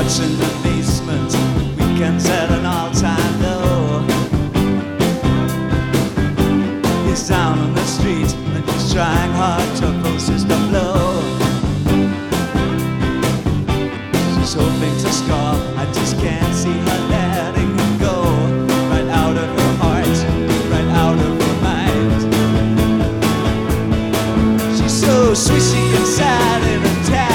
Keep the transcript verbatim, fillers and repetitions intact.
Nights in the basement, weekends at an all-time low. He's down on the street and he's trying hard to process the blow. She's hoping to score, I just can't see her letting him go. Right out of her heart, right out of her mind. She's so sweet.